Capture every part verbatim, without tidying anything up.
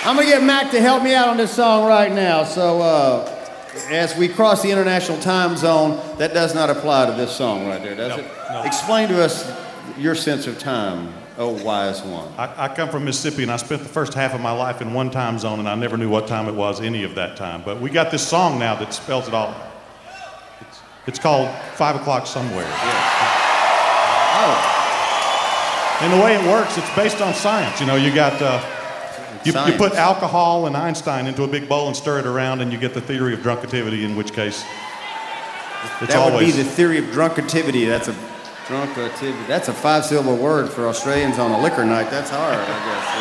I'm going to get Mac to help me out on this song right now. So, uh, as we cross the international time zone, that does not apply to this song right there, does no, it? No. Explain to us your sense of time, oh wise one. I, I come from Mississippi, and I spent the first half of my life in one time zone, and I never knew what time it was any of that time. But we got this song now that spells it all. It's, it's called Five O'Clock Somewhere. Yeah. Oh. And the way it works, it's based on science. You know, you got... Uh, You, you put alcohol and Einstein into a big bowl and stir it around, and you get the theory of drunkativity, in which case it's that would always... be the theory of drunkativity. That's a drunkativity. That's a five-syllable word for Australians on a liquor night. That's hard, I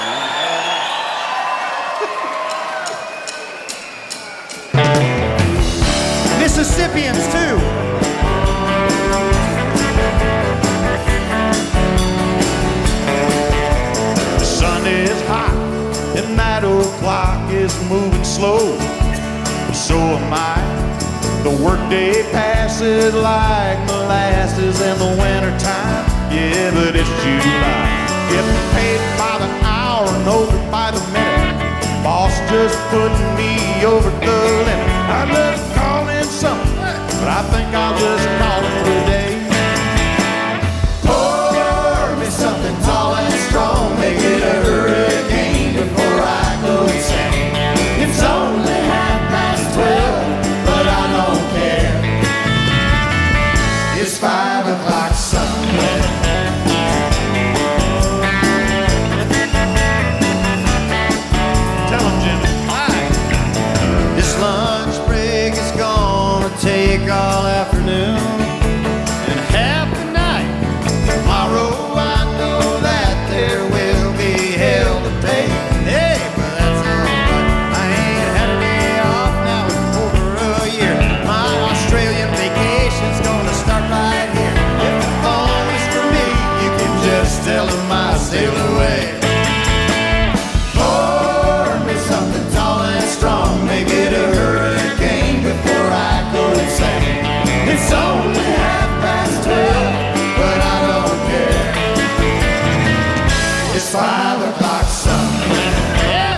guess. You know? Mississippians too. The sun is hot. And that old clock is moving slow, so am I. The workday passes like molasses in the wintertime. Yeah, but it's July. Getting paid by the hour and over by the minute. Boss just putting me over the limit. I'd love to call in something, but I think I'll just call it a day. Pour me something tall and strong, make it a hurricane before I go insane. It's only half past twelve, but I don't care. It's five o'clock somewhere. Tell him, Jimmy. Hi. This lunch break is gonna take all afternoon and half the night. Tomorrow I know that there will be hell to pay. Hey, but that's alright. I ain't had a day off now in over a year. My Australian vacation's gonna start right here. If the phone is for me, you can just tell them I sailed away. Pour me something tall and strong, make it a hurricane before I go insane. It's only half past twelve, but I don't care. It's five o'clock somewhere. Yeah.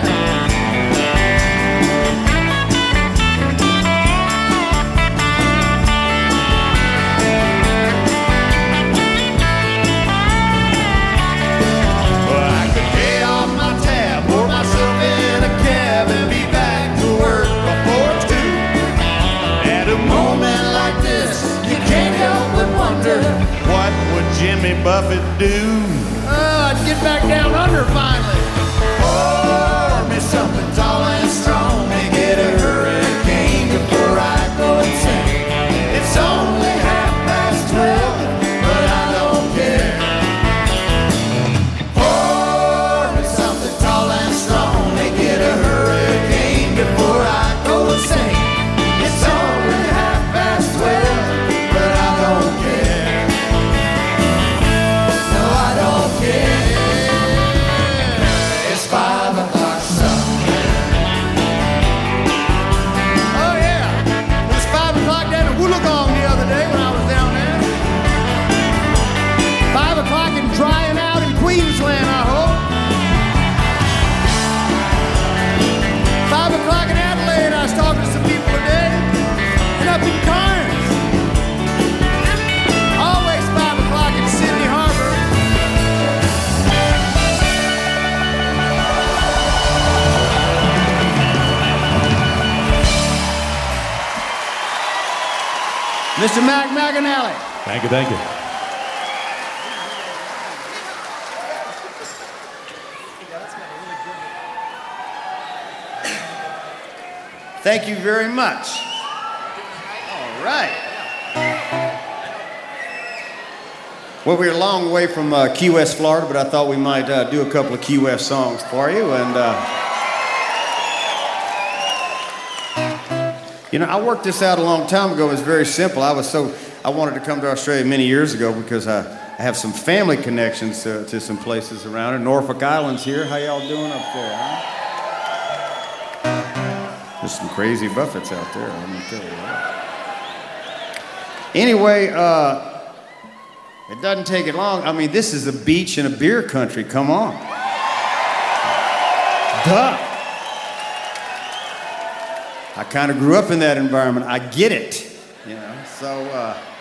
Well, I could pay off my tab, pour myself in a cab, and be back to work before two. At a moment like this, you can't help but wonder, what would Jimmy Buffett do? Oh, I'd get back down under finally. Pour me something tall and strong, make it a hurricane before I go insane. It's only half past twelve, but I don't care. Pour me something tall and strong, make it a hurricane before I go insane. It's only half past twelve, but I don't care. No, I don't care. It's five o'clock somewhere. Oh, yeah. It was five o'clock down at Wollongong the other day when I was down there. Five o'clock and drying out in Queensland, I hope. Five o'clock in Adelaide, I was talking to some people today. And up in Cairns. Always five o'clock in Sydney Harbor. Mister Mac McAnally. Thank you, thank you. Thank you very much. All right. Well, we're a long way from uh, Key West, Florida, but I thought we might uh, do a couple of Key West songs for you. And, uh, you know, I worked this out a long time ago. It was very simple. I was so, I wanted to come to Australia many years ago because I, I have some family connections to, to some places around here. Norfolk Island's here. How y'all doing up there, huh? There's some crazy Buffets out there, let me tell you that. Anyway, uh, it doesn't take it long. I mean, this is a beach and a beer country. Come on. Duh. I kind of grew up in that environment. I get it, you know. So uh,